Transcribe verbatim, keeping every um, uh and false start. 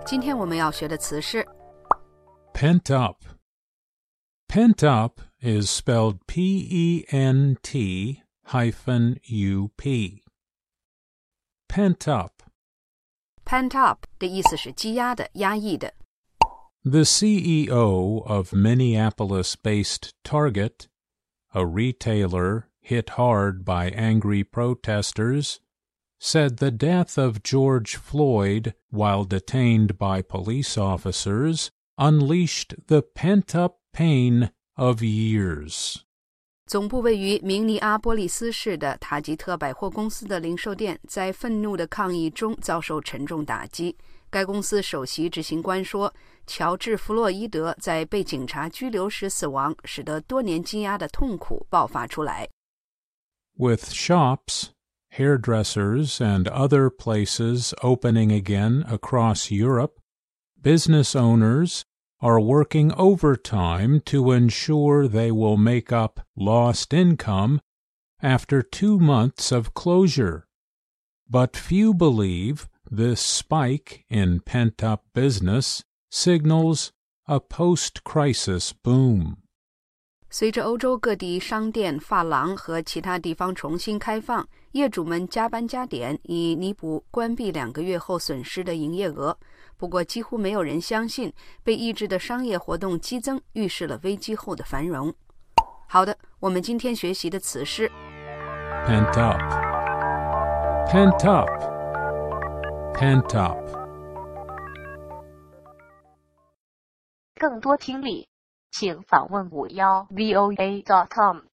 今天我们要学的词是 Pent up. Pent up is spelled P E N T hyphen U P. Pent up. pent up 的意思是积压的、压抑的。 The C E O of Minneapolis-based Target, a retailer hit hard by angry protesters, said the death of George Floyd while detained by police officers unleashed the pent-up pain of years. 总部位于明尼阿波利斯市的塔吉特百货公司的零售店在愤怒的抗议中遭受沉重打击。该公司首席执行官说，乔治·弗洛伊德在被警察拘留时死亡，使得多年积压的痛苦爆发出来。 With shops, hairdressers, and other places opening again across Europe, business owners are working overtime to ensure they will make up lost income after two months of closure. But few believe this spike in pent-up business signals a post-crisis boom. 随着欧洲各地商店、发廊和其他地方重新开放，业主们加班加点，以弥补关闭两个月后损失的营业额。不过，几乎没有人相信被抑制的商业活动激增预示了危机后的繁荣。好的，我们今天学习的词是 Pent up. Pent up. Pent up. 更多听力请访问五幺 V O A dot com